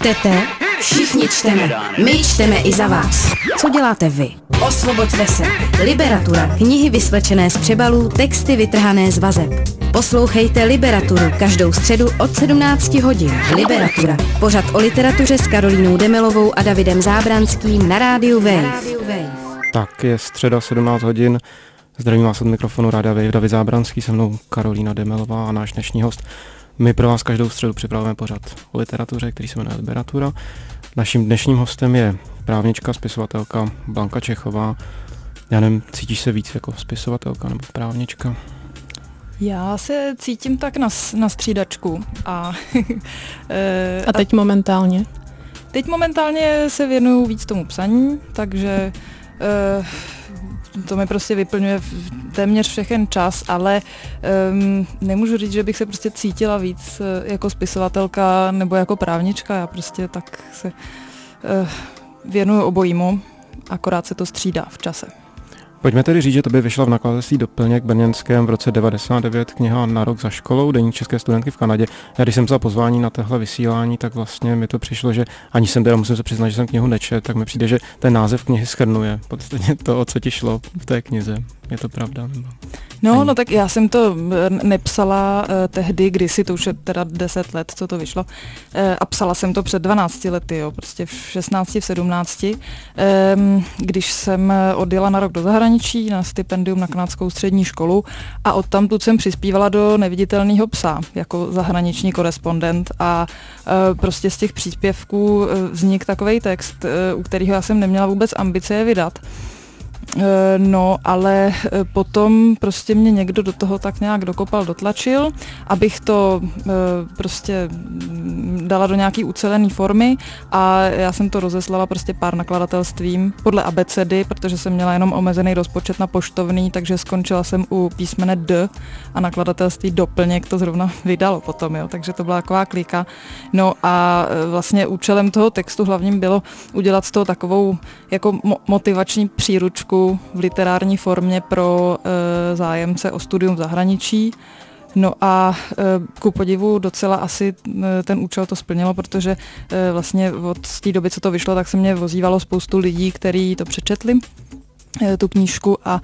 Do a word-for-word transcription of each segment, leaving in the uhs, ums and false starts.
Čtete? Všichni čteme. My čteme i za vás. Co děláte vy? Osvoboďte se. Liberatura. Knihy vysvlečené z přebalů, texty vytrhané z vazeb. Poslouchejte Liberaturu každou středu od sedmnácti hodin. Liberatura. Pořad o literatuře s Karolínou Demelovou a Davidem Zábranským na rádiu Wave. Tak je středa sedmnáct hodin. Zdravím vás od mikrofonu Rádia Wave, David Zábranský, se mnou Karolína Demelová a náš dnešní host. My pro vás každou středu připravujeme pořad o literatuře, který se jmenuje Liberatura. Naším dnešním hostem je právnička, spisovatelka Blanka Čechová. Já nevím, cítíš se víc jako spisovatelka nebo právnička? Já se cítím tak na, na střídačku. A, a teď momentálně? Teď momentálně se věnuju víc tomu psaní, takže to mi prostě vyplňuje téměř všechen čas, ale um, nemůžu říct, že bych se prostě cítila víc jako spisovatelka nebo jako právnička. Já prostě tak se uh, věnuju obojímu, akorát se to střídá v čase. Pojďme tedy říct, že tobě vyšla v nakladatelství Doplněk brněnském v roce devadesát devět kniha Na rok za školou, deník české studentky v Kanadě. Já když jsem psal pozvání na tohle vysílání, tak vlastně mi to přišlo, že ani jsem teda musím se přiznat, že jsem knihu nečet, tak mi přijde, že ten název knihy shrnuje podstatně to, o co ti šlo v té knize. Je to pravda? Nebo? No, no tak já jsem to nepsala uh, tehdy, kdysi, to už je teda deset let, co to vyšlo, uh, a psala jsem to před dvanácti lety, jo, prostě v šestnácti, v sedmnácti, um, když jsem odjela na rok do zahraničí na stipendium na kanadskou střední školu a odtamtud jsem přispívala do Neviditelného psa jako zahraniční korespondent a uh, prostě z těch příspěvků uh, vznikl takovej text, uh, u kterého já jsem neměla vůbec ambice je vydat. No, ale potom prostě mě někdo do toho tak nějak dokopal, dotlačil, abych to prostě dala do nějaký ucelený formy a já jsem to rozeslala prostě pár nakladatelstvím podle abecedy, protože jsem měla jenom omezený rozpočet na poštovný, takže skončila jsem u písmene D a nakladatelství Doplněk to zrovna vydalo potom, jo, takže to byla taková klika. No a vlastně účelem toho textu hlavním bylo udělat z toho takovou jako mo- motivační příručku v literární formě pro e, zájemce o studium v zahraničí. No a e, ku podivu docela asi e, ten účel to splnilo, protože e, vlastně od té doby, co to vyšlo, tak se mě vozívalo spoustu lidí, kteří to přečetli, e, tu knížku a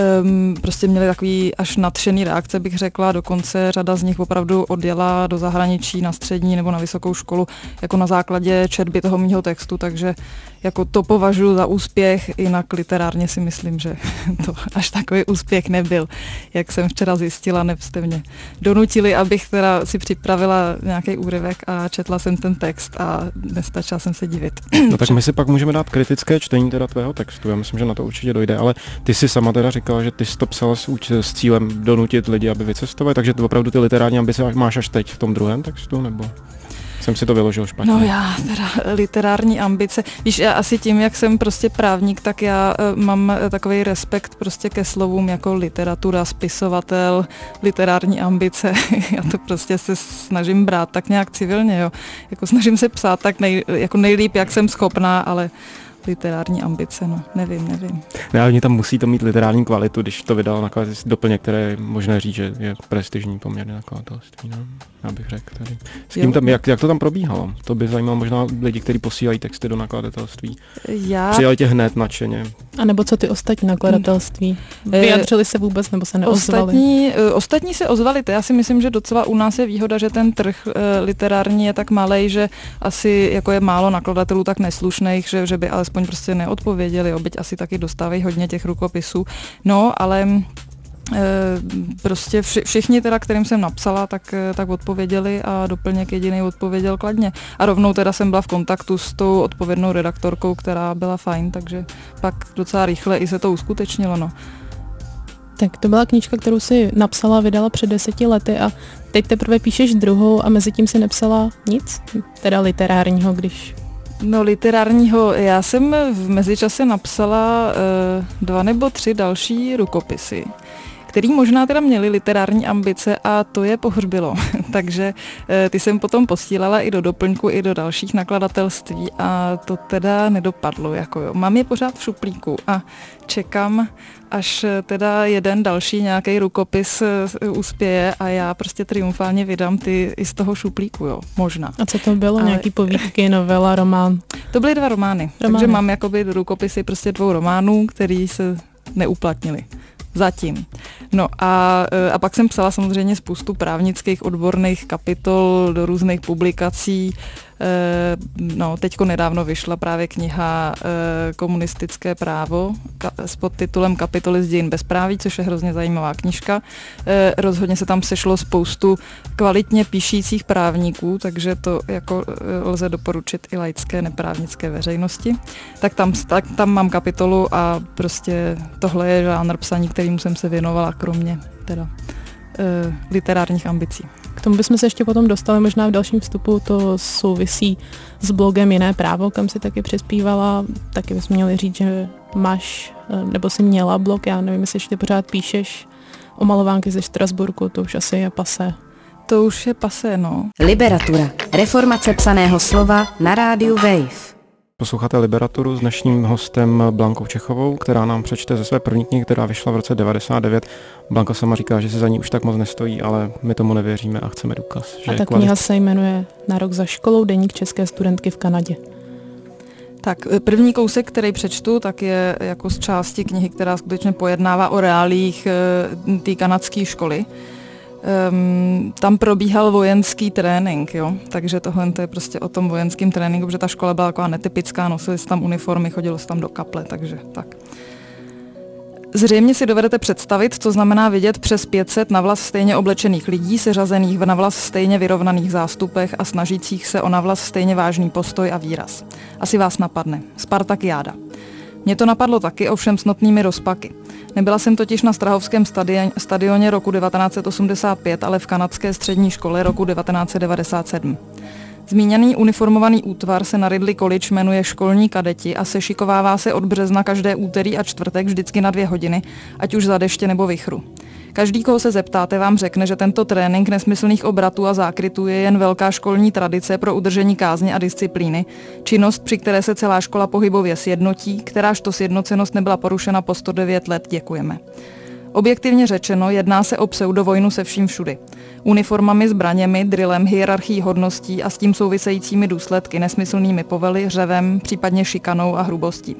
e, prostě měli takový až nadšený reakce, bych řekla, dokonce řada z nich opravdu odjela do zahraničí na střední nebo na vysokou školu jako na základě četby toho mýho textu, takže jako to považuji za úspěch, jinak literárně si myslím, že to až takový úspěch nebyl. Jak jsem včera zjistila, jste mě donutili, abych teda si připravila nějaký úryvek a četla jsem ten text a nestačila jsem se divit. No tak my si pak můžeme dát kritické čtení teda tvého textu, já myslím, že na to určitě dojde, ale ty si sama teda říkala, že ty jsi to psala s, s cílem donutit lidi, aby vycestovali, takže ty opravdu ty literární ambice máš až teď v tom druhém textu, nebo? Jsem si to vyložil špatně. No já teda literární ambice. Víš, já asi tím, jak jsem prostě právník, tak já uh, mám takový respekt prostě ke slovům jako literatura, spisovatel, literární ambice. Já to prostě se snažím brát tak nějak civilně, jo. Jako snažím se psát tak nej, jako nejlíp, jak jsem schopná, ale literární ambice, no, nevím, nevím. Ne, ale oni tam musí to mít literární kvalitu, když to vydal nakladatelství Doplněk, které je možné říct, že je prestižní poměrně nakladatelství, no, já bych řekl tady. S kým tam, jak, jak to tam probíhalo? To by zajímalo možná lidi, kteří posílají texty do nakladatelství. Já... Přijali tě hned nadšeně. A nebo co ty ostatní nakladatelství? Vyjadřili se vůbec nebo se neozvali? Ostatní, ostatní se ozvali, to já si myslím, že docela u nás je výhoda, že ten trh uh, literární je tak malej, že asi jako je málo nakladatelů tak neslušných, že, že by alespoň prostě neodpověděli, byť asi taky dostávají hodně těch rukopisů. No, ale e, prostě vši, všichni teda, kterým jsem napsala, tak, tak odpověděli a Doplněk jediný odpověděl kladně. A rovnou teda jsem byla v kontaktu s tou odpovědnou redaktorkou, která byla fajn, takže pak docela rychle i se to uskutečnilo, no. Tak to byla knížka, kterou si napsala, vydala před deseti lety a teď teprve píšeš druhou a mezi tím si nepsala nic, teda literárního, když... No literárního, já jsem v mezičase napsala uh, dva nebo tři další rukopisy, který možná teda měli literární ambice a to je pohřbilo. takže ty jsem potom posílala i do doplňku, i do dalších nakladatelství a to teda nedopadlo. Jako jo. Mám je pořád v šuplíku a čekám, až teda jeden další nějaký rukopis uspěje a já prostě triumfálně vydám ty i z toho šuplíku, jo, možná. A co to bylo? Ale... Nějaký povídky, novela, román? To byly dva romány, romány. Takže mám jakoby rukopisy prostě dvou románů, který se neuplatnili. Zatím. No a, a pak jsem psala samozřejmě spoustu právnických odborných kapitol do různých publikací. No, teďko nedávno vyšla právě kniha Komunistické právo s podtitulem Kapitoly z dějin bezpráví, což je hrozně zajímavá knižka. Rozhodně se tam sešlo spoustu kvalitně píšících právníků, takže to jako lze doporučit i laické neprávnické veřejnosti. Tak tam, tak tam mám kapitolu a prostě tohle je žánr psaní, kterým jsem se věnovala, kromě teda e, literárních ambicí. K tomu bychom se ještě potom dostali možná v dalším vstupu, to souvisí s blogem Jiné právo, kam si taky přispívala, taky bychom měli říct, že máš, nebo jsi měla blog, já nevím, jestli ještě pořád píšeš o malovánky ze Štrasburku, to už asi je pasé. To už je pasé, no. Liberatura. Reformace psaného slova na rádiu Wave. Posloucháte Liberaturu s dnešním hostem Blankou Čechovou, která nám přečte ze své první knihy, která vyšla v roce devadesát devět. Blanka sama říká, že se za ní už tak moc nestojí, ale my tomu nevěříme a chceme důkaz. Že a ta kniha se jmenuje Na rok za školou, deník české studentky v Kanadě. Tak první kousek, který přečtu, tak je jako z části knihy, která skutečně pojednává o reálích té kanadské školy. Um, tam probíhal vojenský trénink, jo? Takže tohle to je prostě o tom vojenském tréninku, protože ta škola byla taková netypická, nosili se tam uniformy, chodilo se tam do kaple, takže tak. Zřejmě si dovedete představit, co znamená vidět přes pět set navlas stejně oblečených lidí, seřazených v navlas stejně vyrovnaných zástupech a snažících se o navlas stejně vážný postoj a výraz. Asi vás napadne. Spartakiáda. Mě to napadlo taky, ovšem s notnými rozpaky. Nebyla jsem totiž na Strahovském stadion, stadioně roku devatenáct set osmdesát pět, ale v kanadské střední škole roku devatenáct set devadesát sedm. Zmíněný uniformovaný útvar se na Ridley College jmenuje Školní kadeti a sešikovává se od března každé úterý a čtvrtek vždycky na dvě hodiny, ať už za deště nebo vichru. Každý, koho se zeptáte, vám řekne, že tento trénink nesmyslných obratů a zákrytů je jen velká školní tradice pro udržení kázně a disciplíny, činnost, při které se celá škola pohybově sjednotí, kteráž to sjednocenost nebyla porušena po sto devět let, děkujeme. Objektivně řečeno, jedná se o pseudovojnu se vším všudy. Uniformami, zbraněmi, drillem, hierarchií hodností a s tím souvisejícími důsledky, nesmyslnými povely, řevem, případně šikanou a hrubostí.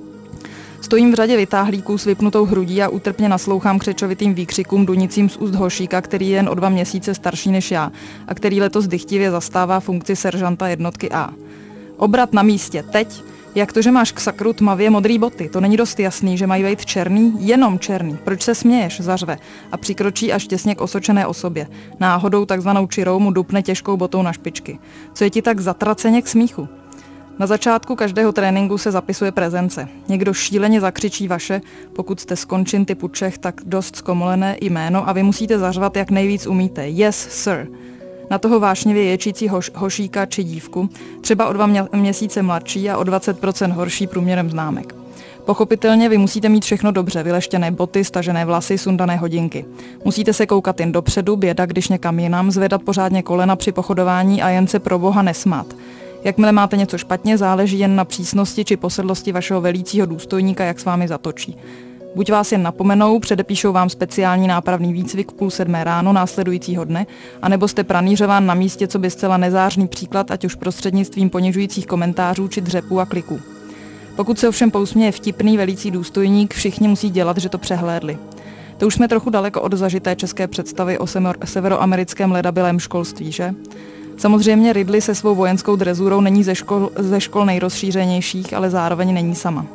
Stojím v řadě vytáhlíků s vypnutou hrudí a útrpně naslouchám křečovitým výkřikům dunicím z úst hošíka, který je jen o dva měsíce starší než já a který letos dychtivě zastává funkci seržanta jednotky A. Obrat na místě, teď. Jak to, že máš k sakru tmavě modrý boty? To není dost jasný, že mají být černý? Jenom černý. Proč se směješ? Zařve. A přikročí až těsně k osočené osobě. Náhodou takzvanou čirou mu dupne těžkou botou na špičky. Co je ti tak zatraceně k smíchu? Na začátku každého tréninku se zapisuje prezence. Někdo šíleně zakřičí vaše, pokud jste z končin typu Čech, tak dost zkomolené jméno a vy musíte zařvat, jak nejvíc umíte. Yes, sir. Na toho vášnivě ječící hoš, hošíka či dívku, třeba o dva mě, měsíce mladší a o dvacet procent horší průměrem známek. Pochopitelně vy musíte mít všechno dobře, vyleštěné boty, stažené vlasy, sundané hodinky. Musíte se koukat jen dopředu, běda, když někam jinam, zvedat pořádně kolena při pochodování a jen se pro boha nesmát. Jakmile máte něco špatně, záleží jen na přísnosti či posedlosti vašeho velícího důstojníka, jak s vámi zatočí. Buď vás jen napomenou, předepíšou vám speciální nápravný výcvik v půl sedmé ráno následujícího dne, anebo jste pranířován na místě, co by zcela nezářný příklad, ať už prostřednictvím ponižujících komentářů či dřepů a kliků. Pokud se ovšem pousměje vtipný velící důstojník, všichni musí dělat, že to přehlédli. To už jsme trochu daleko od zažité české představy o severoamerickém ledabylém školství, že? Samozřejmě Ridley se svou vojenskou drezurou není ze škol, ze škol nejrozšířenějších, ale zároveň není sama.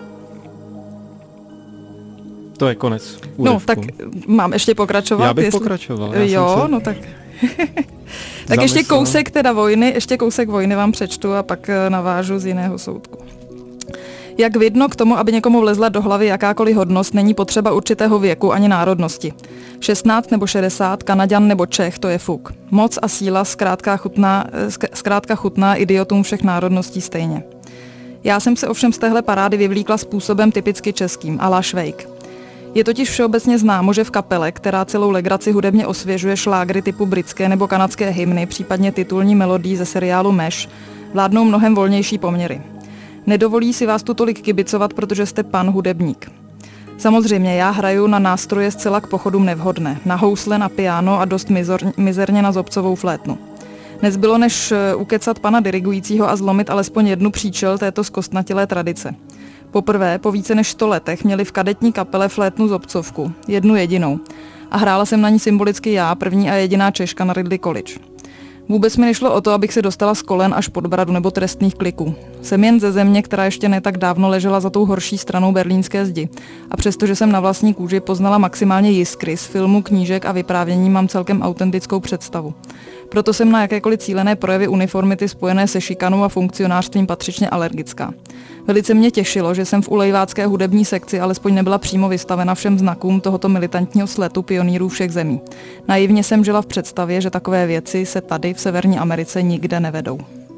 To je konec úryvku. No, tak mám ještě pokračovat. Já bych jestli... pokračoval. Já jo, jsem se... no tak... tak ještě kousek teda vojny, ještě kousek vojny vám přečtu a pak navážu z jiného soudku. Jak vidno, k tomu, aby někomu vlezla do hlavy jakákoliv hodnost, není potřeba určitého věku ani národnosti. šestnáct nebo šedesát, Kanaďan nebo Čech, to je fuk. Moc a síla zkrátka chutná, zkrátka chutná idiotům všech národností stejně. Já jsem se ovšem z téhle parády vyvlíkla způsobem typicky českým, à la Švejk. Je totiž všeobecně známo, že v kapele, která celou legraci hudebně osvěžuje šlágry typu britské nebo kanadské hymny, případně titulní melodii ze seriálu Mesh, vládnou mnohem volnější poměry. Nedovolí si vás tu tolik kibicovat, protože jste pan hudebník. Samozřejmě já hraju na nástroje zcela k pochodům nevhodné, na housle, na piano a dost mizor, mizerně na zobcovou flétnu. Nezbylo než ukecat pana dirigujícího a zlomit alespoň jednu příčel této zkostnatělé tradice. Poprvé po více než sto letech měli v kadetní kapele flétnu zobcovku, jednu jedinou. A hrála jsem na ní symbolicky já, první a jediná Češka na Ridley College. Vůbec mi nešlo o to, abych se dostala z kolen až pod bradu nebo trestných kliků. Jsem jen ze země, která ještě ne tak dávno ležela za tou horší stranou berlínské zdi. A přestože jsem na vlastní kůži poznala maximálně jiskry z filmu, knížek a vyprávění, mám celkem autentickou představu. Proto jsem na jakékoliv cílené projevy uniformity spojené se šikanou a funkcionářstvím patřičně alergická. Velice mě těšilo, že jsem v ulejvácké hudební sekci alespoň nebyla přímo vystavena všem znakům tohoto militantního sletu pionýrů všech zemí. Naivně jsem žila v představě, že takové věci se tady v Severní Americe nikde nevedou.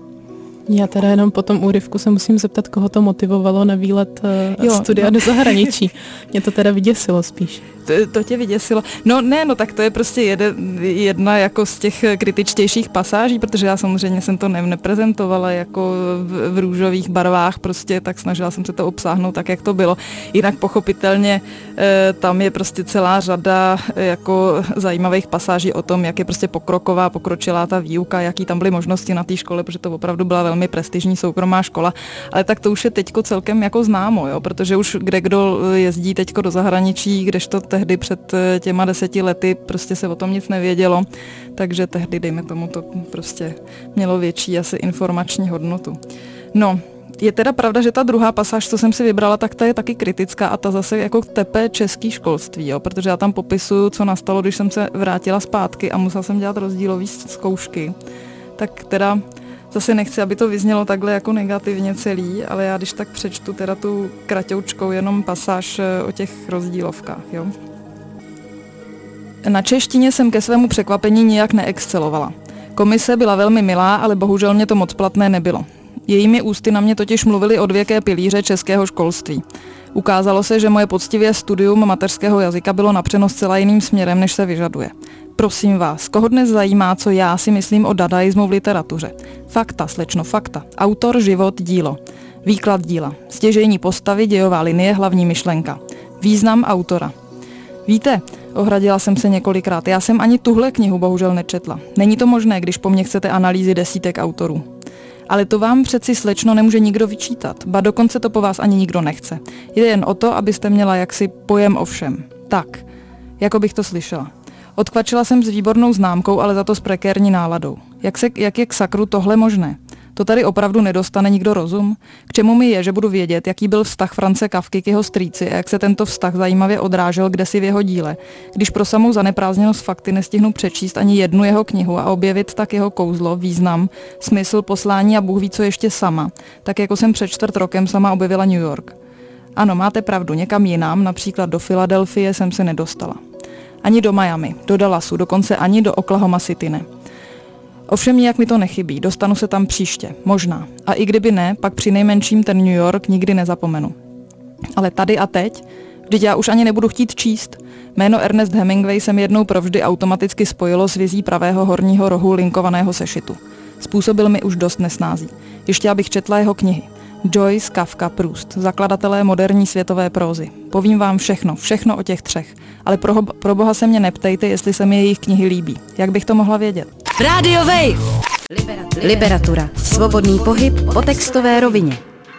Já teda jenom po tom úryvku se musím zeptat, koho to motivovalo na výlet uh, jo, studia no. do zahraničí. Mě to teda vyděsilo spíš. To, to tě vyděsilo. No ne, no tak to je prostě jeden, jedna jako z těch kritičtějších pasáží, protože já samozřejmě jsem to ne, neprezentovala jako v, v růžových barvách, prostě tak snažila jsem se to obsáhnout tak, jak to bylo. Jinak pochopitelně e, tam je prostě celá řada e, jako zajímavých pasáží o tom, jak je prostě pokroková, pokročilá ta výuka, jaký tam byly možnosti na té škole, protože to opravdu byla velmi prestižní soukromá škola, ale tak to už je teďko celkem jako známo, jo, protože už kde kdo jezdí teďko do zahraničí, kdežto tehdy před těma deseti lety prostě se o tom nic nevědělo, takže tehdy, dejme tomu, to prostě mělo větší asi informační hodnotu. No, je teda pravda, že ta druhá pasáž, co jsem si vybrala, tak ta je taky kritická a ta zase jako tepe český školství, jo, protože já tam popisuju, co nastalo, když jsem se vrátila zpátky a musela jsem dělat rozdílové zkoušky. Tak teda zase nechci, aby to vyznělo takhle jako negativně celý, ale já když tak přečtu teda tu kratoučkou jenom pasáž o těch rozdílovkách, jo. Na češtině jsem ke svému překvapení nijak neexcelovala. Komise byla velmi milá, ale bohužel mě to moc platné nebylo. Jejími ústy na mě totiž mluvili odvěké pilíře českého školství. Ukázalo se, že moje poctivé studium mateřského jazyka bylo napřeno zcela jiným směrem, než se vyžaduje. Prosím vás, koho dnes zajímá, co já si myslím o dadaismu v literatuře? Fakta, slečno, fakta. Autor, život, dílo. Výklad díla. Stěžejní postavy, dějová linie, hlavní myšlenka. Význam autora. Víte, ohradila jsem se několikrát, já jsem ani tuhle knihu bohužel nečetla. Není to možné, když po mně chcete analýzy desítek autorů. Ale to vám přeci, slečno, nemůže nikdo vyčítat, ba dokonce to po vás ani nikdo nechce. Jde jen o to, abyste měla jaksi pojem o všem. Tak, jako bych to slyšela. Odkvačila jsem s výbornou známkou, ale za to s prekérní náladou. Jak, se, jak je k sakru tohle možné? To tady opravdu nedostane nikdo rozum? K čemu mi je, že budu vědět, jaký byl vztah Franze Kafky k jeho strýci a jak se tento vztah zajímavě odrážel kdesi v jeho díle, když pro samou zaneprázdněnost fakty nestihnu přečíst ani jednu jeho knihu a objevit tak jeho kouzlo, význam, smysl, poslání a Bůh ví, co ještě sama, tak jako jsem před čtvrt rokem sama objevila New York. Ano, máte pravdu, někam jinam, například do Filadelfie, jsem se nedostala. Ani do Miami, do Dallasu, dokonce ani do Oklahoma City ne. Ovšem nijak mi to nechybí, dostanu se tam příště, možná. A i kdyby ne, pak při nejmenším ten New York nikdy nezapomenu. Ale tady a teď, vždyť já už ani nebudu chtít číst. Jméno Ernest Hemingway jsem jednou provždy automaticky spojilo s vizí pravého horního rohu linkovaného sešitu. Způsobil mi už dost nesnází. Ještě abych četla jeho knihy. Joyce, Kafka, Proust, zakladatelé moderní světové prózy. Povím vám všechno, všechno o těch třech. Ale pro, pro boha se mě neptejte, jestli se mi jejich knihy líbí. Jak bych to mohla vědět? Radio Wave. Liberatura. Liberatura. Svobodný pohyb po textové rovině.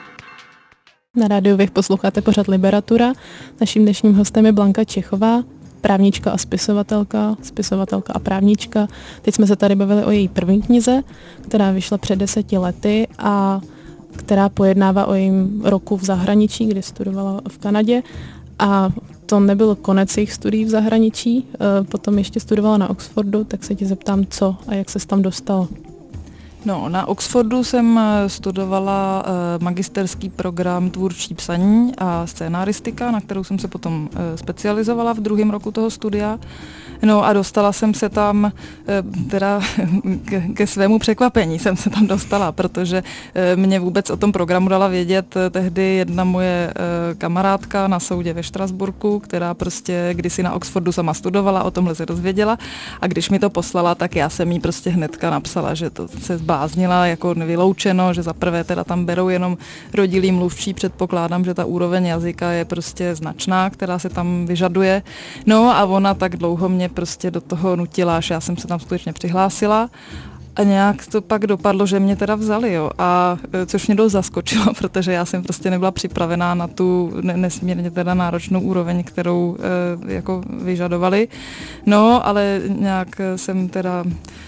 Na Radio Wave posloucháte pořad Liberatura. Naším dnešním hostem je Blanka Čechová, právnička a spisovatelka, spisovatelka a právnička. Teď jsme se tady bavili o její první knize, která vyšla před deseti lety a která pojednává o jejím roku v zahraničí, kdy studovala v Kanadě. A to nebyl konec jejich studií v zahraničí, potom ještě studovala na Oxfordu, tak se tě zeptám, co a jak ses tam dostala. No, na Oxfordu jsem studovala magisterský program tvůrčí psaní a scénaristika, na kterou jsem se potom specializovala v druhém roku toho studia. No a dostala jsem se tam, teda ke, ke svému překvapení jsem se tam dostala, protože mě vůbec o tom programu dala vědět tehdy jedna moje kamarádka na soudě ve Štrasburku, která prostě kdysi na Oxfordu sama studovala, o tomhle se dozvěděla a když mi to poslala, tak já jsem jí prostě hnedka napsala, že to se zbláznila, jako nevyloučeno, že zaprvé teda tam berou jenom rodilý mluvčí, předpokládám, že ta úroveň jazyka je prostě značná, která se tam vyžaduje. No a ona tak dlouho mě prostě do toho nutila, že já jsem se tam skutečně přihlásila. A nějak to pak dopadlo, že mě teda vzali, jo. A což mě dost zaskočilo, protože já jsem prostě nebyla připravená na tu nesmírně teda náročnou úroveň, kterou e, jako vyžadovali. No, ale nějak jsem teda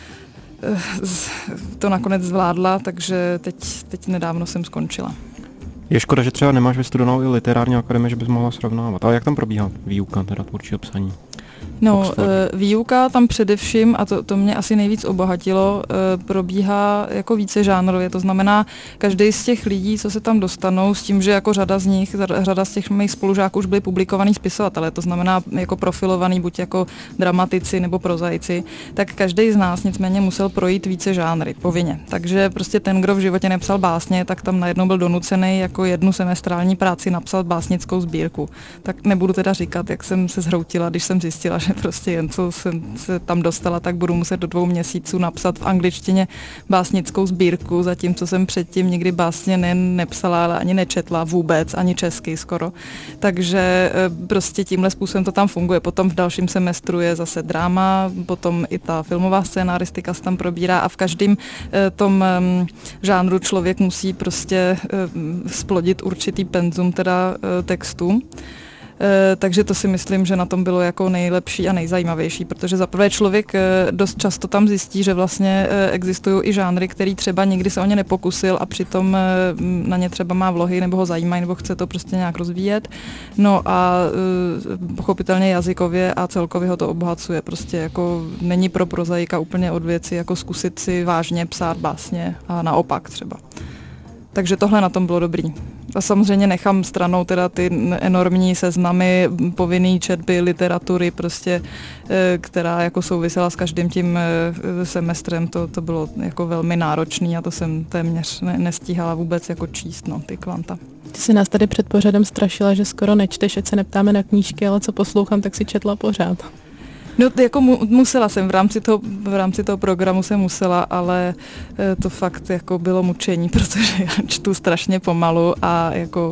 e, to nakonec zvládla, takže teď, teď nedávno jsem skončila. Je škoda, že třeba nemáš vystudovanou i literární akademii, že bys mohla srovnávat. Ale jak tam probíhá výuka, teda tvůrčího psaní? No, Oxford. Výuka tam především, a to, to mě asi nejvíc obohatilo, probíhá jako více žánrově, to znamená, každý z těch lidí, co se tam dostanou, s tím, že jako řada z nich, řada z těch mých spolužáků už byli publikovaní spisovatelé, to znamená jako profilovaný buď jako dramatici nebo prozaici, tak každý z nás nicméně musel projít více žánry, povinně. Takže prostě ten, kdo v životě nepsal básně, tak tam najednou byl donucený jako jednu semestrální práci napsat básnickou sbírku. Tak nebudu teda říkat, jak jsem se zhroutila, když jsem zjistila, že prostě jen co jsem se tam dostala, tak budu muset do dvou měsíců napsat v angličtině básnickou sbírku, zatímco jsem předtím nikdy básně nejen nepsala, ale ani nečetla vůbec, ani česky skoro. Takže prostě tímhle způsobem to tam funguje. Potom v dalším semestru je zase dráma, potom i ta filmová scénaristika se tam probírá a v každém tom žánru člověk musí prostě splodit určitý penzum teda textu. E, takže to si myslím, že na tom bylo jako nejlepší a nejzajímavější, protože zaprvé člověk e, dost často tam zjistí, že vlastně e, existují i žánry, který třeba nikdy se o ně nepokusil a přitom e, na ně třeba má vlohy nebo ho zajímají nebo chce to prostě nějak rozvíjet. No a e, pochopitelně jazykově a celkově ho to obohacuje. Prostě jako není pro prozaika úplně od věci jako zkusit si vážně psát básně a naopak třeba. Takže tohle na tom bylo dobrý. A samozřejmě nechám stranou teda ty enormní seznamy povinný četby, literatury, prostě, která jako souvisela s každým tím semestrem. To, to bylo jako velmi náročný a to jsem téměř ne, nestíhala vůbec jako číst, no, ty kvanta. Ty jsi nás tady před pořadem strašila, že skoro nečteš, ať se neptáme na knížky, ale co poslouchám, tak si četla pořád. No jako mu, musela jsem, v rámci, toho, v rámci toho programu jsem musela, ale e, to fakt jako bylo mučení, protože já čtu strašně pomalu a jako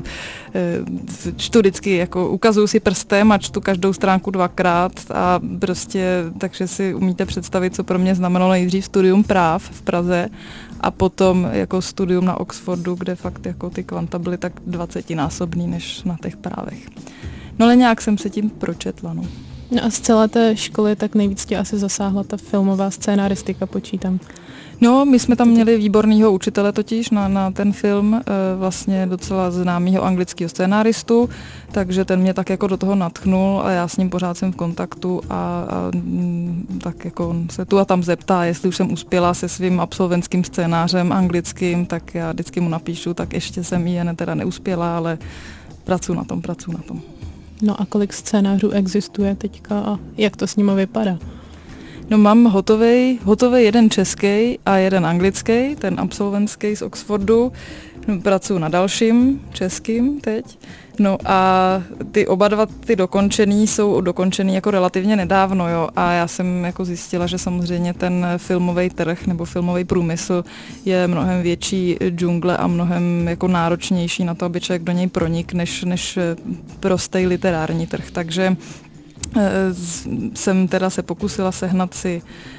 e, čtu vždycky, jako ukazuju si prstem a čtu každou stránku dvakrát a prostě, takže si umíte představit, co pro mě znamenalo nejdřív studium práv v Praze a potom jako studium na Oxfordu, kde fakt jako ty kvanta byly tak dvacetinásobný než na těch právech. No ale nějak jsem se tím pročetla, no. No a z celé té školy tak nejvíc tě asi zasáhla ta filmová scénaristika, počítám. No, my jsme tam měli výborného učitele totiž na, na ten film, vlastně docela známýho anglického scénáristu, takže ten mě tak jako do toho nadchnul a já s ním pořád jsem v kontaktu a, a tak jako on se tu a tam zeptá, jestli už jsem uspěla se svým absolventským scénářem anglickým, tak já vždycky mu napíšu, tak ještě jsem jen teda neuspěla, ale pracuji na tom, pracuji na tom. No a kolik scénářů existuje teďka a jak to s nimi vypadá? No mám hotovej, hotovej jeden český a jeden anglický, ten absolventský z Oxfordu. No, pracuji na dalším českým teď. No a ty oba dva ty dokončený jsou dokončený jako relativně nedávno, jo. A já jsem jako zjistila, že samozřejmě ten filmový trh nebo filmový průmysl je mnohem větší džungle a mnohem jako náročnější na to, aby člověk do něj pronik, než, než prostý literární trh. Takže e, jsem teda se pokusila sehnat si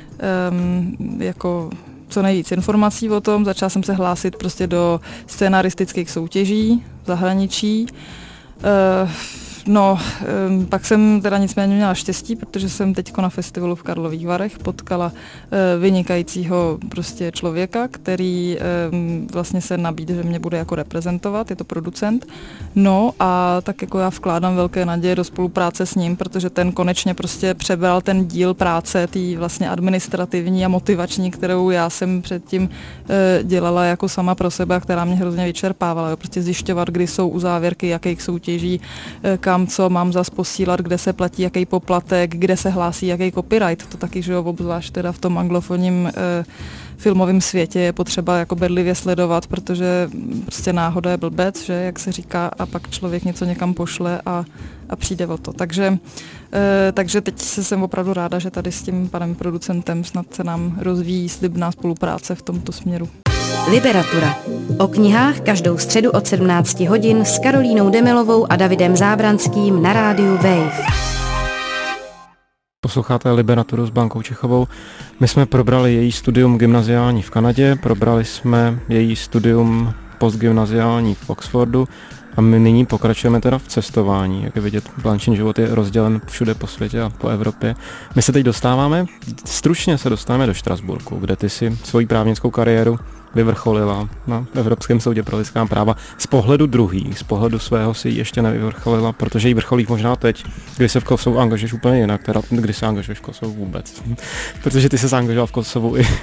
um, jako co nejvíc informací o tom. Začala jsem se hlásit prostě do scénaristických soutěží v zahraničí. Uh, no, um, pak jsem teda nicméně měla štěstí, protože jsem teďko na festivalu v Karlových Varech potkala uh, vynikajícího prostě člověka, který um, vlastně se nabídl, že mě bude jako reprezentovat, je to producent. No a tak jako já vkládám velké naděje do spolupráce s ním, protože ten konečně prostě přebral ten díl práce, tý vlastně administrativní a motivační, kterou já jsem předtím uh, dělala jako sama pro sebe, která mě hrozně vyčerpávala. Jo. Prostě zjišťovat, kdy jsou uzávěrky, jakých soutěží, uh, kam kam co mám zas posílat, kde se platí jaký poplatek, kde se hlásí jaký copyright. To taky, že jo, obzvlášť teda v tom anglofonním e, filmovém světě je potřeba jako bedlivě sledovat, protože prostě náhoda je blbec, že jak se říká, a pak člověk něco někam pošle a, a přijde o to. Takže, e, takže teď se jsem opravdu ráda, že tady s tím panem producentem snad se nám rozvíjí slibná spolupráce v tomto směru. Liberatura. O knihách každou středu od sedmnáct hodin s Karolínou Demelovou a Davidem Zábranským na rádiu Wave. Posloucháte Liberaturu s Blankou Čechovou. My jsme probrali její studium gymnaziální v Kanadě, probrali jsme její studium postgymnaziální v Oxfordu a my nyní pokračujeme teda v cestování. Jak je vidět, Blančin život je rozdělen všude po světě a po Evropě. My se teď dostáváme, stručně se dostáváme do Štrasburku, kde ty si svoji právnickou kariéru vyvrcholila na Evropském soudě pro lidská práva. Z pohledu druhý, z pohledu svého si ji ještě nevyvrcholila, protože ji vrcholí možná teď, kdy se v Kosovu angažuješ úplně jinak, teda kdy se angažuješ v Kosovu vůbec. Protože ty se zangažoval v Kosovu i...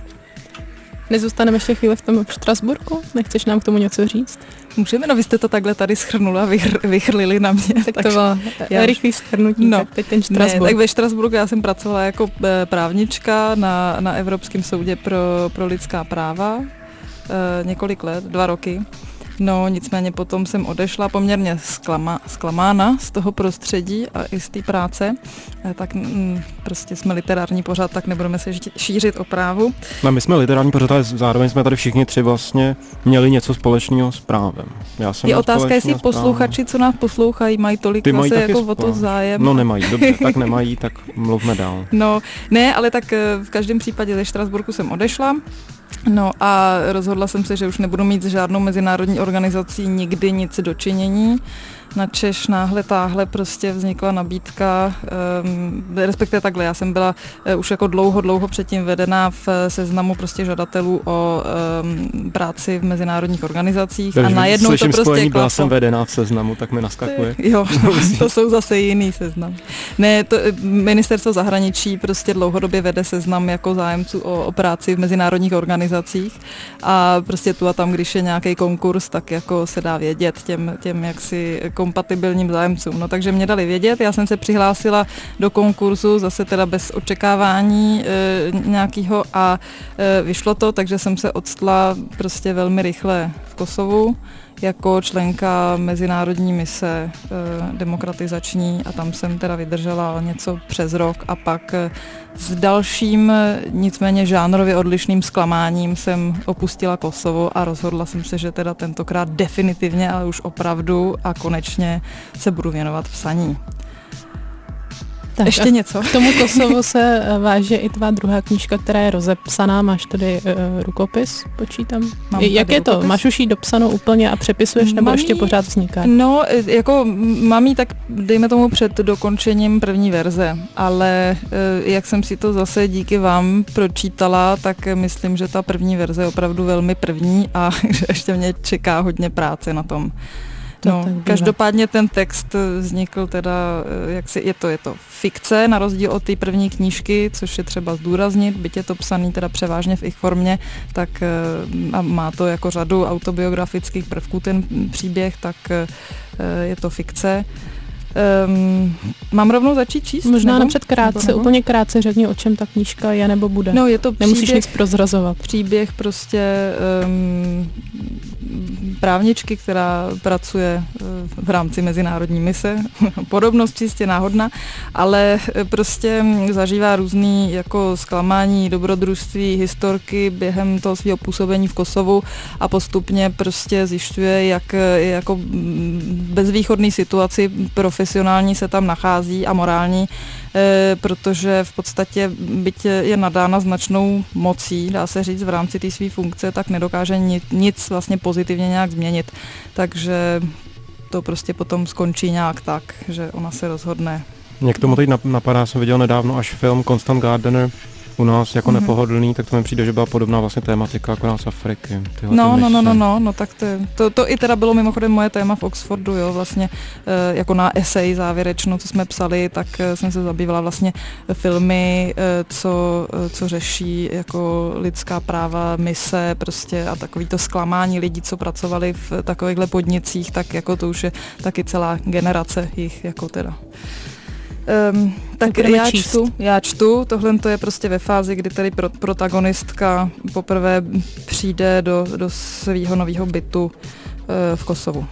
Nezůstaneme ještě chvíli v tom Štrasburku? Nechceš nám k tomu něco říct? Můžeme, no vy jste to takhle tady schrnula a vychr, vychrlili na mě. Tak to bylo rychlý schrnutí, no, tak teď ten Štrasburg. Ne, tak ve Štrasburku já jsem pracovala jako právnička na, na Evropském soudě pro, pro lidská práva e, několik let, dva roky. No nicméně potom jsem odešla poměrně zklama, zklamána z toho prostředí a i z té práce, e, tak m, prostě jsme literární pořad, tak nebudeme se šířit o právu. No, my jsme literární pořad, ale zároveň jsme tady všichni tři vlastně měli něco společného s právem. Já jsem je otázka, jestli posluchači, co nás poslouchají, mají tolik Ty mají zase jako spolu. o to zájem. No nemají, dobře, tak nemají, tak mluvme dál. No ne, ale tak v každém případě ze Štrasburku jsem odešla. No a rozhodla jsem se, že už nebudu mít s žádnou mezinárodní organizací nikdy nic dočinění. Načež náhle táhle prostě vznikla nabídka, um, respektive takhle, já jsem byla uh, už jako dlouho, dlouho předtím vedená v seznamu prostě žadatelů o um, práci v mezinárodních organizacích. Takže a najednou to prostě spojení, byla klaplo. jsem vedená v seznamu, tak mi naskakuje. Jo, to jsou zase jiný seznam. Ne, to ministerstvo zahraničí prostě dlouhodobě vede seznam jako zájemců o, o práci v mezinárodních organizacích a prostě tu a tam, když je nějaký konkurs, tak jako se dá vědět těm, těm jaksi kompatibilním zájemcům. No takže mě dali vědět, já jsem se přihlásila do konkurzu, zase teda bez očekávání e, nějakého a e, vyšlo to, takže jsem se odstla prostě velmi rychle v Kosovu jako členka mezinárodní mise e, demokratizační a tam jsem teda vydržela něco přes rok a pak e, s dalším, nicméně žánrově odlišným zklamáním jsem opustila Kosovo a rozhodla jsem se, že teda tentokrát definitivně, ale už opravdu a konečně se budu věnovat psaní. Tak ještě něco? K tomu Kosovu se váže i tvá druhá knížka, která je rozepsaná. Máš tady uh, rukopis, počítám. Mám Jak je rukopis? To? Máš už ji dopsanou úplně a přepisuješ, nebo mám ještě jí, pořád vzniká? No, jako mám ji tak, dejme tomu před dokončením první verze, ale uh, jak jsem si to zase díky vám pročítala, tak myslím, že ta první verze je opravdu velmi první a že ještě mě čeká hodně práce na tom. No, každopádně ten text vznikl teda, jak si, je to, je to fikce, na rozdíl od té první knížky, což je třeba zdůraznit, byť je to psaný teda převážně v ich formě, tak a má to jako řadu autobiografických prvků ten příběh, tak je to fikce. Um, mám rovnou začít číst? Možná napřed krátce, nebo? Úplně krátce řekni, o čem ta knížka je nebo bude. No, je to Nemusíš příběh, nic prozrazovat. Příběh prostě um, právničky, která pracuje v rámci mezinárodní mise, podobnost čistě náhodná, ale prostě zažívá různý jako zklamání, dobrodružství, historky během toho svého působení v Kosovu a postupně prostě zjišťuje, jak jako v bezvýchodné situaci profesionální se tam nachází a morální, e, protože v podstatě byť je nadána značnou mocí, dá se říct, v rámci té své funkce, tak nedokáže nic, nic vlastně pozitivně nějak změnit. Takže to prostě potom skončí nějak tak, že ona se rozhodne. Mě k tomu teď napadá, jsem viděl nedávno až film Constant Gardener, u nás jako mm-hmm. nepohodlný, tak to mi přijde, že byla podobná vlastně tématika akorát z Afriky. No, no, no, no, no, no, tak to, to, to i teda bylo mimochodem moje téma v Oxfordu, jo, vlastně e, jako na esej závěrečnou, co jsme psali, tak e, jsem se zabývala vlastně filmy, e, co, e, co řeší jako lidská práva, mise prostě a takový to zklamání lidí, co pracovali v takovýchhle podnicích, tak jako to už je taky celá generace jich jako teda. Um, tak já čtu, já čtu, tohle to je prostě ve fázi, kdy tady pro, protagonistka poprvé přijde do, do svého nového bytu uh, v Kosovu.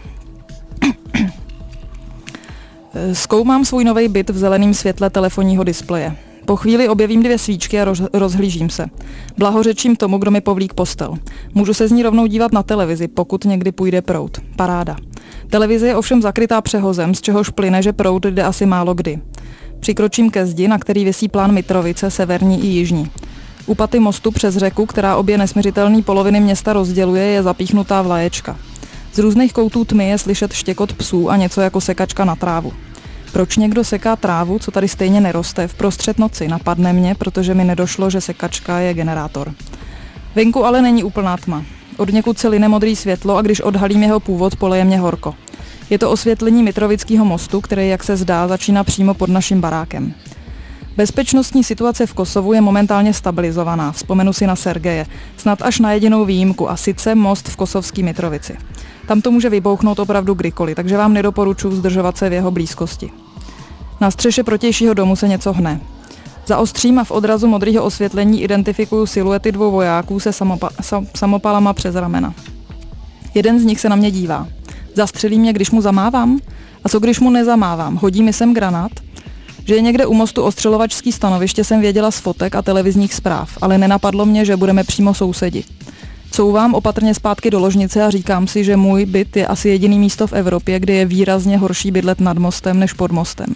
Zkoumám svůj nový byt v zeleném světle telefonního displeje. Po chvíli objevím dvě svíčky a roz, rozhlížím se. Blahořečím tomu, kdo mi povlík postel. Můžu se z ní rovnou dívat na televizi, pokud někdy půjde proud. Paráda. Televize je ovšem zakrytá přehozem, z čehož plyne, že proud jde asi málo kdy. Přikročím ke zdi, na který visí plán Mitrovice, severní i jižní. U paty mostu přes řeku, která obě nesměřitelné poloviny města rozděluje, je zapíchnutá vlaječka. Z různých koutů tmy je slyšet štěkot psů a něco jako sekačka na trávu. Proč někdo seká trávu, co tady stejně neroste, v prostřed noci, napadne mě, protože mi nedošlo, že sekačka je generátor. Venku ale není úplná tma. Odněkud se line modrý světlo a když odhalím jeho původ, poleje mě horko. Je to osvětlení Mitrovického mostu, který, jak se zdá, začíná přímo pod naším barákem. Bezpečnostní situace v Kosovu je momentálně stabilizovaná, vzpomenu si na Sergeje, snad až na jedinou výjimku, a sice most v kosovský Mitrovici. Tam to může vybouchnout opravdu kdykoliv, takže vám nedoporučuji zdržovat se v jeho blízkosti. Na střeše protějšího domu se něco hne. Zaostřím a v odrazu modrého osvětlení identifikuju siluety dvou vojáků se samopa- sam- samopalama přes ramena. Jeden z nich se na mě dívá. Zastřelí mě, když mu zamávám? A co když mu nezamávám? Hodí mi sem granát? Že je někde u mostu ostřelovačský stanoviště, jsem věděla z fotek a televizních zpráv, ale nenapadlo mě, že budeme přímo sousedi. Couvám opatrně zpátky do ložnice a říkám si, že můj byt je asi jediný místo v Evropě, kde je výrazně horší bydlet nad mostem než pod mostem.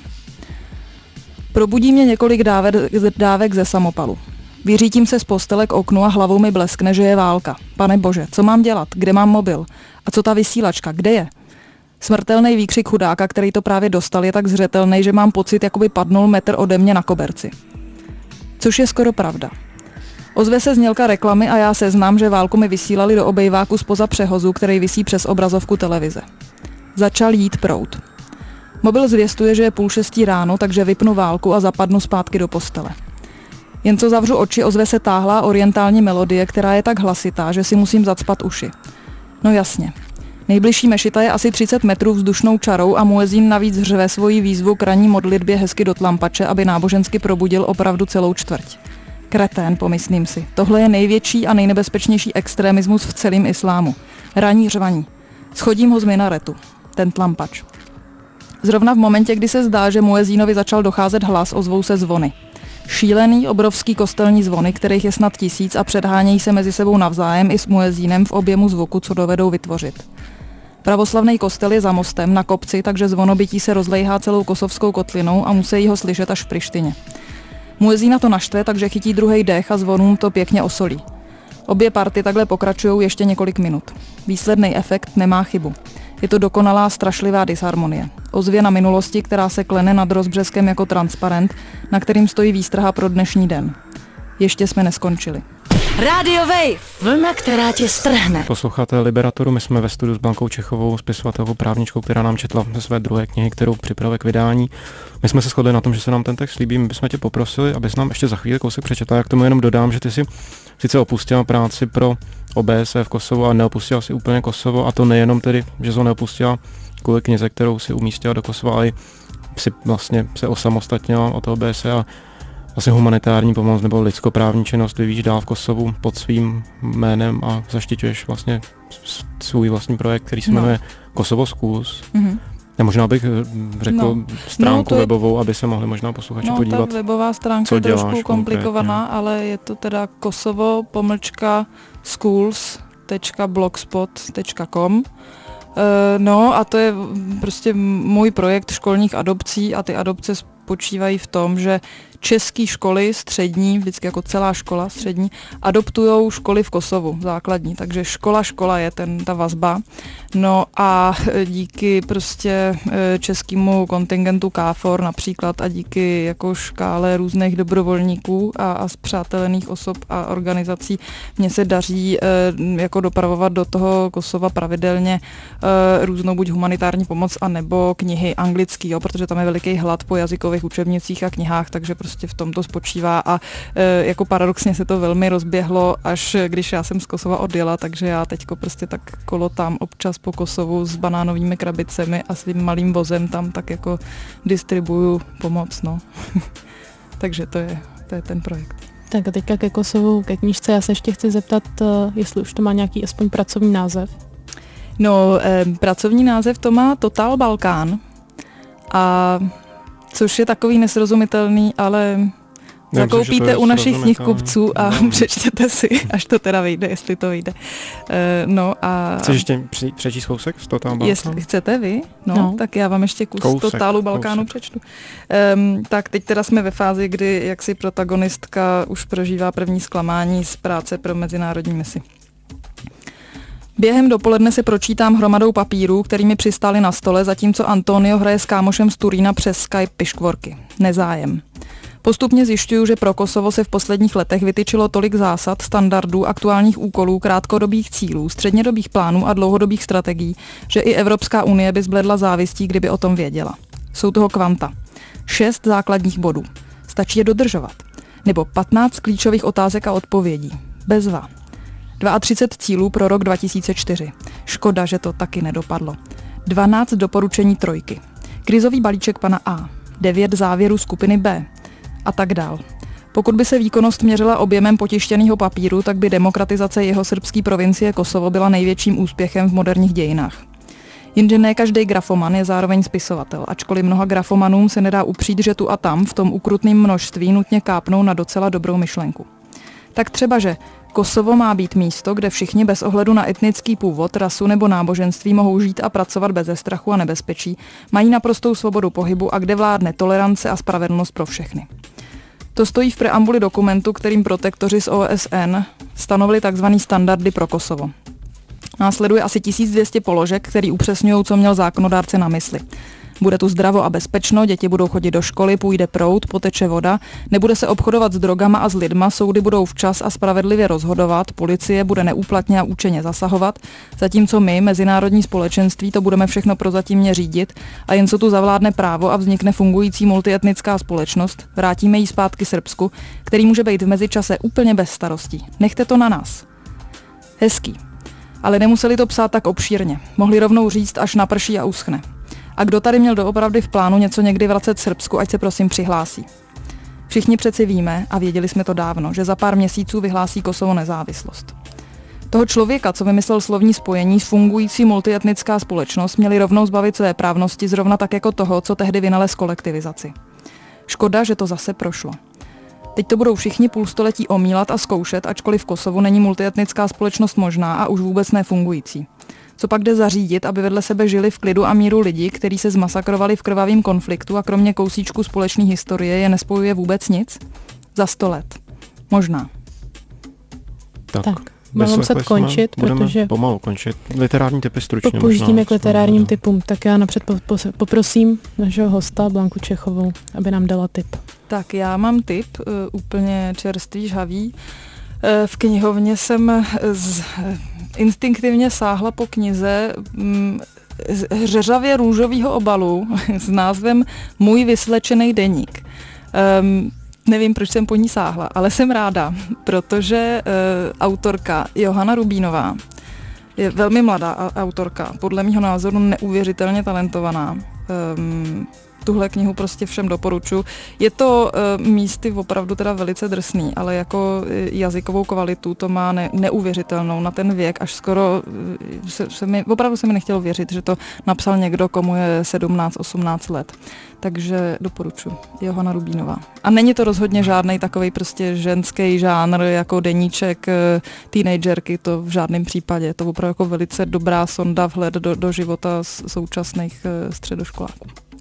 Probudí mě několik dávek, dávek ze samopalu. Vyřítím se z postele k oknu a hlavou mi bleskne, že je válka. Pane bože, co mám dělat? Kde mám mobil? A co ta vysílačka? Kde je? Smrtelný výkřik chudáka, který to právě dostal, je tak zřetelný, že mám pocit, jako by padnul metr ode mě na koberci. Což je skoro pravda. Ozve se znělka reklamy a já seznám, že válku mi vysílali do obejváku spoza přehozu, který visí přes obrazovku televize. Začal jít proud. Mobil zvěstuje, že je půl šestí ráno, takže vypnu válku a zapadnu zpátky do postele. Jen co zavřu oči, ozve se táhlá orientální melodie, která je tak hlasitá, že si musím zacpat uši. No jasně. Nejbližší mešita je asi třicet metrů vzdušnou čarou a muezín navíc řve svoji výzvu k ranní modlitbě hezky do tlampače, aby nábožensky probudil opravdu celou čtvrť. Kretén, pomyslím si. Tohle je největší a nejnebezpečnější extremismus v celém islámu. Ranní řvaní. Schodím ho z minaretu. Ten tlampač. Zrovna v momentě, kdy se zdá, že muezínovi začal docházet hlas, ozvou se zvony. Šílený, obrovský kostelní zvony, kterých je snad tisíc a předhánějí se mezi sebou navzájem i s muezínem v objemu zvuku, co dovedou vytvořit. Pravoslavný kostel je za mostem na kopci, takže zvonobytí se rozlejhá celou kosovskou kotlinou a musí ho slyšet až v Prištině. Muezína to naštve, takže chytí druhej dech a zvonům to pěkně osolí. Obě party takhle pokračují ještě několik minut. Výsledný efekt nemá chybu. Je to dokonalá strašlivá disharmonie. Ozvěna minulosti, která se klene nad rozbřeskem jako transparent, na kterým stojí výstraha pro dnešní den. Ještě jsme neskončili. Radio Wave, vlna, která tě strhne. Posloucháte Liberatoru, my jsme ve studiu s Blankou Čechovou, spisovatelkou, právničkou, která nám četla ze své druhé knihy, kterou připravuje k vydání. My jsme se shodli na tom, že se nám ten text líbí, my bychom tě poprosili, abys nám ještě za chvíli kousek přečetla. Já k tomu jenom dodám, že ty si sice opustila práci pro O B S E v Kosovu a neopustila si úplně Kosovo, a to nejenom tedy, že jsi ho neopustila kvůli knize, kterou si umístila do Kosova, ale si vlastně se osamostatnila od O B S E a vlastně humanitární pomoc nebo lidskoprávní činnost vyvíjíš dál v Kosovu pod svým jménem a zaštiťuješ vlastně svůj vlastní projekt, který se jmenuje no. Kosovo Schools. Mm-hmm. Já možná bych řekl no. stránku no, webovou, aby se mohli možná posluchači no, podívat. No, ta webová stránka je trošku komplikovaná, konkrétně. Ale je to teda kosovo pomlčka schools tečka blogspot tečka com. No a to je prostě můj projekt školních adopcí a ty adopce spočívají v tom, že české školy střední, vždycky jako celá škola střední, adoptujou školy v Kosovu, základní, takže škola, škola je ten, ta vazba. No a díky prostě českému kontingentu KFOR například a díky jako škále různých dobrovolníků a, a spřátelených osob a organizací mně se daří jako dopravovat do toho Kosova pravidelně různou buď humanitární pomoc, anebo knihy anglický, jo, protože tam je veliký hlad po jazykových učebnicích a knihách, takže prostě v tom to spočívá a e, jako paradoxně se to velmi rozběhlo, až když já jsem z Kosova odjela, takže já teďko prostě tak kolotám občas po Kosovu s banánovými krabicemi a svým malým vozem tam tak jako distribuju pomoc, no. Takže to je, to je ten projekt. Tak a teďka ke Kosovu, ke knížce, já se ještě chci zeptat, jestli už to má nějaký aspoň pracovní název. No, e, pracovní název to má Total Balkán, a což je takový nesrozumitelný, ale zakoupíte u našich knihkupců a no. Přečtěte si, až to teda vyjde, jestli to vyjde. Uh, no a... Chceš ještě přečíst kousek z Totálu Balkánu? Jestli chcete vy, no, no, tak já vám ještě kus kousek, Totálu Balkánu kousek. přečtu. Um, tak teď teda jsme ve fázi, kdy jaksi protagonistka už prožívá první zklamání z práce pro mezinárodní misi. Během dopoledne se pročítám hromadou papírů, kterými přistály na stole, zatímco Antonio hraje s kámošem z Turína přes Skype piškvorky. Nezájem. Postupně zjišťuju, že pro Kosovo se v posledních letech vytyčilo tolik zásad, standardů, aktuálních úkolů, krátkodobých cílů, střednědobých plánů a dlouhodobých strategií, že i Evropská unie by zbledla závistí, kdyby o tom věděla. Jsou toho kvanta. Šest základních bodů. Stačí je dodržovat. Nebo patnáct klíčových otázek a odpovědí. Bezva. třicet dva cílů pro rok dva tisíce čtyři. Škoda, že to taky nedopadlo. dvanáct doporučení trojky. Krizový balíček pana A. devět závěrů skupiny B. A tak dál. Pokud by se výkonnost měřila objemem potištěného papíru, tak by demokratizace jeho srbské provincie Kosovo byla největším úspěchem v moderních dějinách. Jenže ne každý grafoman je zároveň spisovatel, ačkoliv mnoha grafomanům se nedá upřít, že tu a tam v tom ukrutném množství nutně kápnou na docela dobrou myšlenku. Tak třeba, že Kosovo má být místo, kde všichni bez ohledu na etnický původ, rasu nebo náboženství mohou žít a pracovat beze strachu a nebezpečí, mají naprostou svobodu pohybu a kde vládne tolerance a spravedlnost pro všechny. To stojí v preambuli dokumentu, kterým protektoři z O S N stanovili tzv. Standardy pro Kosovo. Následuje asi tisíc dvě stě položek, který upřesňují, co měl zákonodárce na mysli. Bude tu zdravo a bezpečno, děti budou chodit do školy, půjde proud, poteče voda, nebude se obchodovat s drogama a s lidma, soudy budou včas a spravedlivě rozhodovat, policie bude neúplatně a účinně zasahovat, zatímco my, mezinárodní společenství, to budeme všechno prozatímně řídit a jen co tu zavládne právo a vznikne fungující multietnická společnost, vrátíme ji zpátky Srbsku, který může být v mezičase úplně bez starostí. Nechte to na nás. Hezký. Ale nemuseli to psát tak obšírně. Mohli rovnou říct, až naprší a uschne. A kdo tady měl doopravdy v plánu něco někdy vracet Srbsku, ať se prosím přihlásí. Všichni přeci víme, a věděli jsme to dávno, že za pár měsíců vyhlásí Kosovo nezávislost. Toho člověka, co vymyslel slovní spojení fungující multietnická společnost, měli rovnou zbavit své právnosti zrovna tak jako toho, co tehdy vynalez kolektivizaci. Škoda, že to zase prošlo. Teď to budou všichni půl století omílat a zkoušet, ačkoliv v Kosovu není multietnická společnost možná a už vůbec nefungující. Co pak jde zařídit, aby vedle sebe žili v klidu a míru lidi, kteří se zmasakrovali v krvavém konfliktu a kromě kousíčku společné historie je nespojuje vůbec nic? Za sto let. Možná. Tak, tak budeme muset končit, protože... pomalu končit. Literární typy stručně. Použijeme k literárním možná. typům. Tak já napřed poprosím našeho hosta Blanku Čechovou, aby nám dala tip. Tak já mám tip, uh, úplně čerstvý, žhavý. Uh, v knihovně jsem z... instinktivně sáhla po knize mm, hřeřavě růžového obalu s názvem Můj vyslečený deník. Um, nevím, proč jsem po ní sáhla, ale jsem ráda, protože uh, autorka Johana Rubínová je velmi mladá autorka, podle mého názoru neuvěřitelně talentovaná. Um, Tuhle knihu prostě všem doporučuji. Je to uh, místy opravdu teda velice drsný, ale jako jazykovou kvalitu to má ne, neuvěřitelnou na ten věk, až skoro uh, se, se mi, opravdu se mi nechtělo věřit, že to napsal někdo, komu je sedmnáct osmnáct let. Takže doporučuji. Johana Rubínová. A není to rozhodně žádnej takovej prostě ženský žánr jako deníček uh, teenagerky, to v žádném případě. Je to opravdu jako velice dobrá sonda vhled do, do života současných uh, středoškoláků.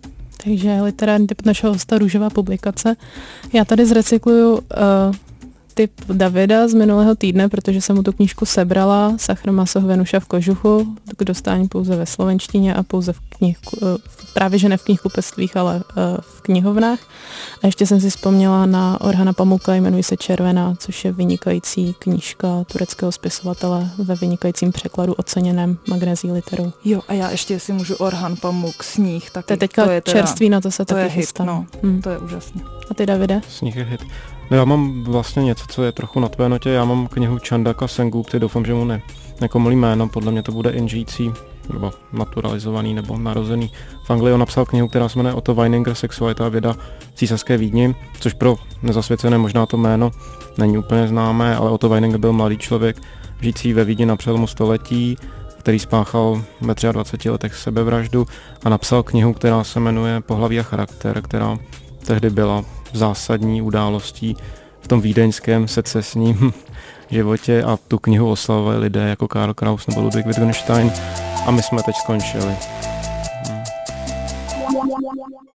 Takže literární typ našeho hosta Růžová publikace. Já tady zrecykluju uh, typ Davida z minulého týdne, protože jsem mu tu knížku sebrala, Sacher-Masoch Venuša v kožuchu, k dostání pouze ve slovenštině a pouze v knih, právě že ne v knihkupectvích, ale v knihovnách. A ještě jsem si vzpomněla na Orhana Pamuka, jmenuji se Červená, což je vynikající knížka tureckého spisovatele ve vynikajícím překladu oceněném Magnézí literou. Jo, a já ještě si můžu Orhan Pamuk, Sníh, taky. To je teďka to je teda, čerství, na to se to taky je hit, chystám. no, hmm. To je úžasné. A ty, Davide? Sníh je hit. No já mám vlastně něco, co je trochu na tvé notě. Já mám knihu Čandaka Sengupty, doufám, že mu ne, nekomolí jméno, podle mě to bude inžijící, nebo naturalizovaný, nebo narozený v Anglii. On napsal knihu, která se jmenuje Otto Weininger, Sexualita a věda v císařské Vídni, což pro nezasvěcené možná to jméno není úplně známé, ale Otto Weininger byl mladý člověk, žijící ve Vídni na přelomu století, který spáchal ve dvaceti třech letech sebevraždu a napsal knihu, která se jmenuje Pohlaví a charakter, která tehdy byla zásadní událostí v tom vídeňském secesním životě a tu knihu oslavovali lidé jako Karl Kraus nebo Ludwig Wittgenstein a my jsme teď skončili.